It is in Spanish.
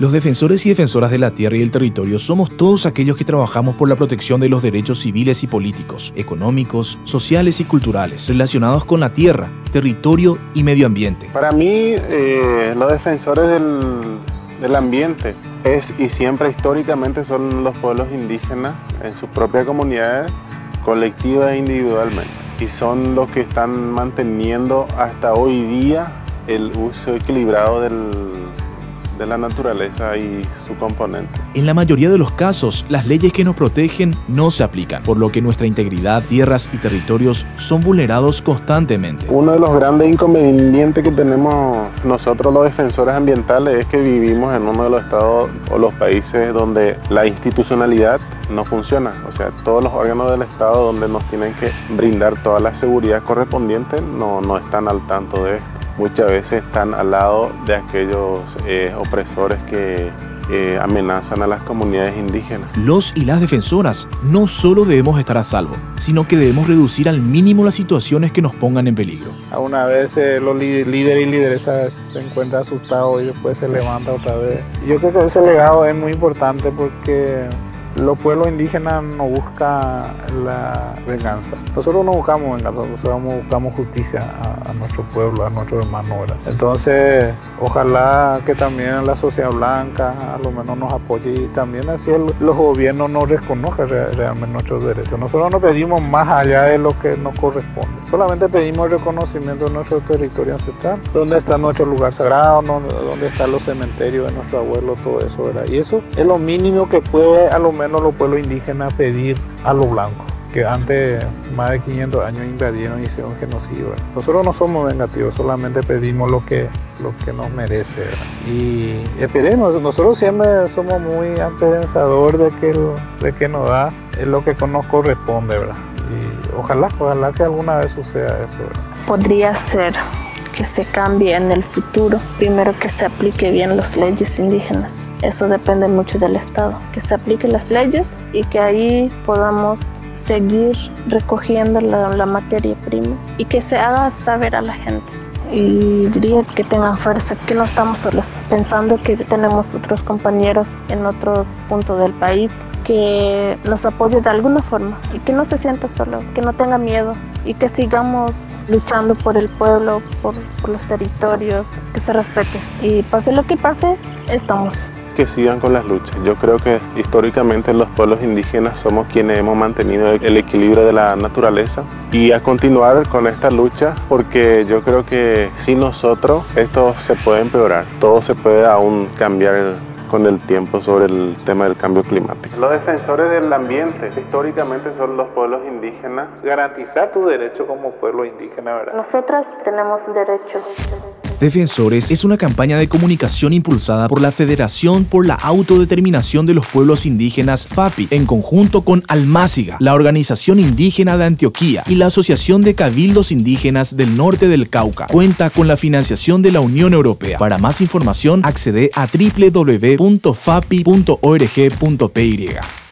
Los defensores y defensoras de la tierra y el territorio somos todos aquellos que trabajamos por la protección de los derechos civiles y políticos, económicos, sociales y culturales relacionados con la tierra, territorio y medio ambiente. Para mí, los defensores del ambiente es y siempre históricamente son los pueblos indígenas en sus propias comunidades, colectivas e individualmente. Y son los que están manteniendo hasta hoy día el uso equilibrado de la naturaleza y su componente. En la mayoría de los casos, las leyes que nos protegen no se aplican, por lo que nuestra integridad, tierras y territorios son vulnerados constantemente. Uno de los grandes inconvenientes que tenemos nosotros los defensores ambientales es que vivimos en uno de los estados o los países donde la institucionalidad no funciona. O sea, todos los órganos del estado donde nos tienen que brindar toda la seguridad correspondiente no están al tanto de esto. Muchas veces están al lado de aquellos opresores que amenazan a las comunidades indígenas. Los y las defensoras no solo debemos estar a salvo, sino que debemos reducir al mínimo las situaciones que nos pongan en peligro. Una vez los líderes y lideresas se encuentran asustados y después se levanta otra vez. Yo creo que ese legado es muy importante porque los pueblos indígenas no buscan la venganza. Nosotros no buscamos venganza, nosotros buscamos justicia a nuestro pueblo, a nuestros hermanos, ¿verdad? Entonces, ojalá que también la sociedad blanca a lo menos nos apoye y también así los gobiernos nos reconozcan realmente nuestros derechos. Nosotros no pedimos más allá de lo que nos corresponde. Solamente pedimos reconocimiento de nuestro territorio ancestral, donde está nuestro lugar sagrado, donde están los cementerios de nuestros abuelos, todo eso, ¿verdad? Y eso es lo mínimo que puede a lo menos los pueblos indígenas pedir a los blancos, que antes, más de 500 años invadieron y hicieron genocidio, ¿verdad? Nosotros no somos vengativos, solamente pedimos lo que nos merece, ¿verdad? Y esperemos, nosotros siempre somos muy esperanzadores de que nos da lo que nos corresponde, ¿verdad? Y ojalá que alguna vez suceda eso, ¿verdad? Podría ser que se cambie en el futuro. Primero, que se aplique bien las leyes indígenas. Eso depende mucho del Estado. Que se apliquen las leyes y que ahí podamos seguir recogiendo la materia prima y que se haga saber a la gente. Y diría que tengan fuerza, que no estamos solos, pensando que tenemos otros compañeros en otros puntos del país que nos apoyen de alguna forma y que no se sienta solo, que no tenga miedo y que sigamos luchando por el pueblo, por los territorios, que se respete. Y pase lo que pase, estamos. Que sigan con las luchas. Yo creo que históricamente los pueblos indígenas somos quienes hemos mantenido el equilibrio de la naturaleza y a continuar con esta lucha porque yo creo que sin nosotros esto se puede empeorar. Todo se puede aún cambiar con el tiempo sobre el tema del cambio climático. Los defensores del ambiente históricamente son los pueblos indígenas. Garantizar tu derecho como pueblo indígena, ¿verdad? Nosotras tenemos derechos. Defensores es una campaña de comunicación impulsada por la Federación por la Autodeterminación de los Pueblos Indígenas FAPI, en conjunto con Almáciga, la Organización Indígena de Antioquia y la Asociación de Cabildos Indígenas del Norte del Cauca. Cuenta con la financiación de la Unión Europea. Para más información, accede a www.fapi.org.py.